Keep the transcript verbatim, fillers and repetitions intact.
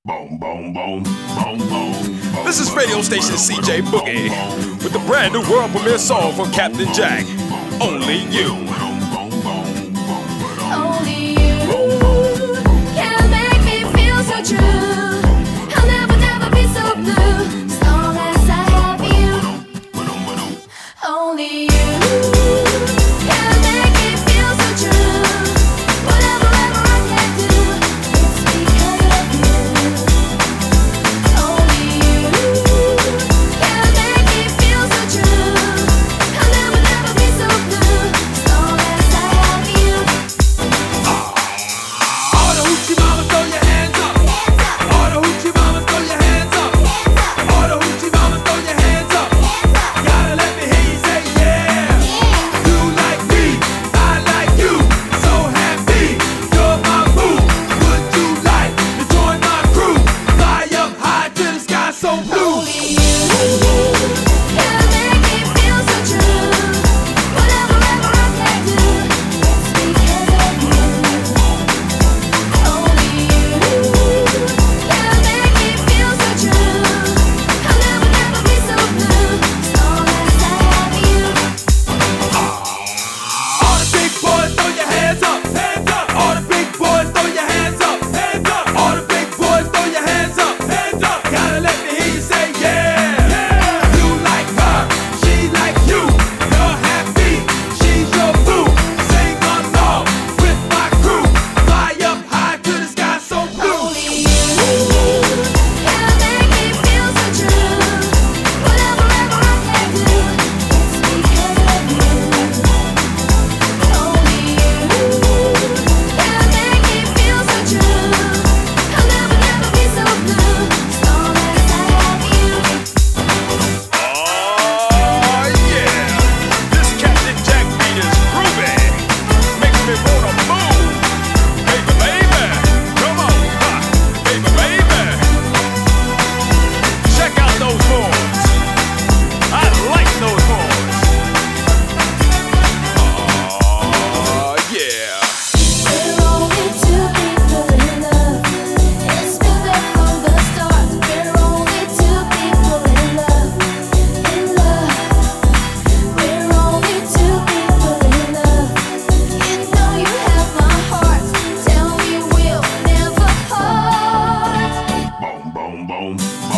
Boom, boom, boom, boom, boom. This is radio station C J Boogie with the brand new world premiere song from Captain Jack, Only You. Only you can make me feel so true. I'll never, never be so blue as long as I have you. Only you can make me feel so true. Whatever, ever I can do, it's because of you. Only you can make me feel so true. I'll never, never be so blue as long as I have you. All the hoochie mamas, throw your hands up. All the hoochie mamas, throw your hands up. All the hoochie mamas, throw your hands up. Gotta let me hear you say yeah. You like me, I like you. So happy, you're my boo. Would you like to join my crew? Fly up high to the sky so blue. Only you can make me feel so true. Whatever, ever I can do, it's because of you. Only you can make me feel so true. I'll never, never be so blue as long as I have you. All the big boys, throw your hands up. Hands up. All the big boys, throw your hands up. Hands up. All the big boys, throw your hands up. Hands up. Gotta let me hear you say yeah. Yeah. You like her, she like you. You're happy, she's your boo. Sing along with my crew. Fly up high to the sky so blue. Only you can make me feel so true. Whatever, ever I can do, it's because of you. Only you can make me feel so true. I'll never, never be so blue as long as I have you. Oh yeah, this Captain Jack beat is groovy, makes me wanna move. Baby, baby, come on, ha, baby, baby. Check out those horns. I like those horns. Oh yeah. We're only two people in love. It's been there from the start. We're only two people in love, in love. We're only two people in love. You know you have my heart. Tell me we'll never part. Boom, boom, boom,